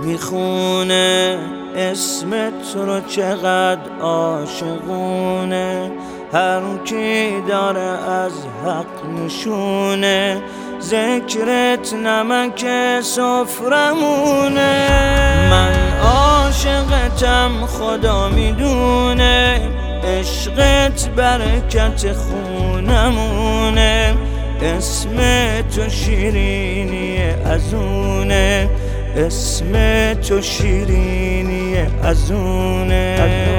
میخونه اسمت رو چقدر عاشقونه، هر کی داره از حق نشونه، ذکرت نمک سفرمونه. من عاشقتم خدا میدونه، عشقت برکت خونمونه، اسم تو شیرینی ازونه، اسم تو شیرینی ازونه.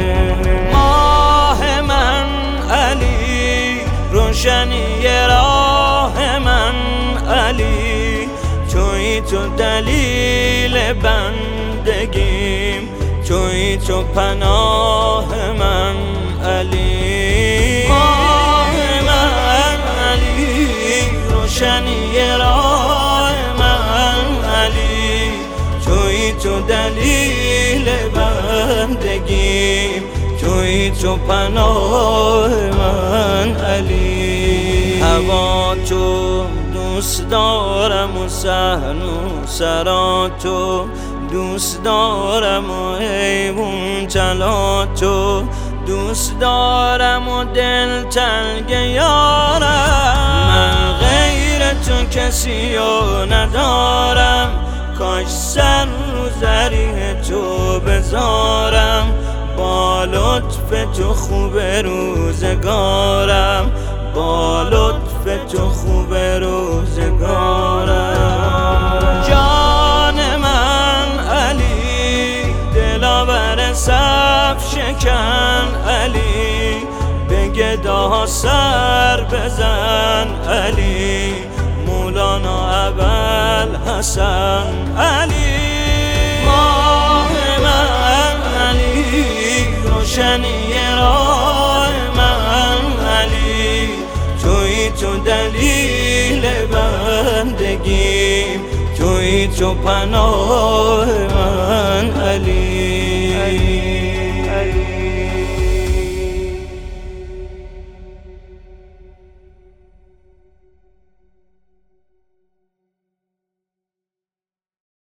ماه من علی، روشنی راه من علی، توی تو دلیل بندگیم، توی تو پناه من علی. ماه من علی، روشنی راه من علی، توی تو دلیل بندگیم، توی تو پناه من علی. هوا تو دوست دارم و صحن و سراتو دوست دارم و حیوان تلاتو دوست دارم و دل تنگ یارم. من غیر تو کسی رو ندارم، کاش سر رو زریح تو بذارم، با لطف تو خوب روزگارم، با لطف تو خوب روزگارم. جان من علی، دلاور صف شکن علی، به گدا سر بزن علی، مولانا ابوالحسن علی. ماه من علی، روشنی راه من علی، توی تو دلیل بندگیم، توی تو پناه من علی.